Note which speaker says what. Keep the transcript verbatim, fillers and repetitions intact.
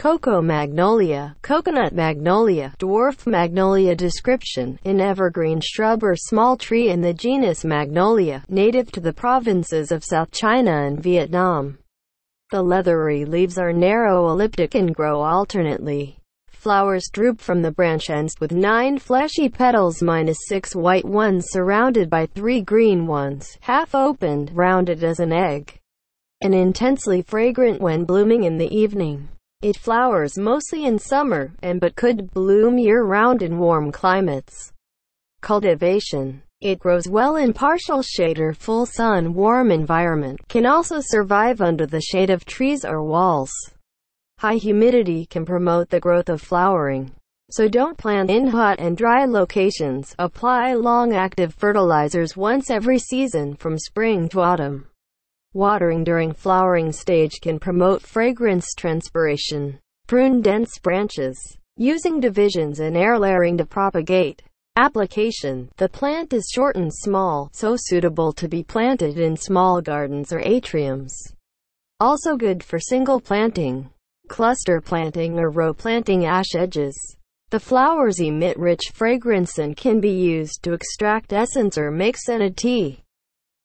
Speaker 1: Cocoa magnolia, coconut magnolia, dwarf magnolia. Description: an evergreen shrub or small tree in the genus Magnolia, native to the provinces of South China and Vietnam. The leathery leaves are narrow, elliptic, and grow alternately. Flowers droop from the branch ends, with nine fleshy petals minus six white ones surrounded by three green ones, half opened, rounded as an egg, and intensely fragrant when blooming in the evening. It flowers mostly in summer, and but could bloom year-round in warm climates. Cultivation: it grows well in partial shade or full sun warm environment, can also survive under the shade of trees or walls. High humidity can promote the growth of flowering, so don't plant in hot and dry locations. Apply long-active fertilizers once every season from spring to autumn. Watering during flowering stage can promote fragrance transpiration. Prune dense branches, using divisions and air layering to propagate. Application: the plant is short and small, so suitable to be planted in small gardens or atriums. Also good for single planting, cluster planting, or row planting. Ash edges: the flowers emit rich fragrance and can be used to extract essence or make scented tea.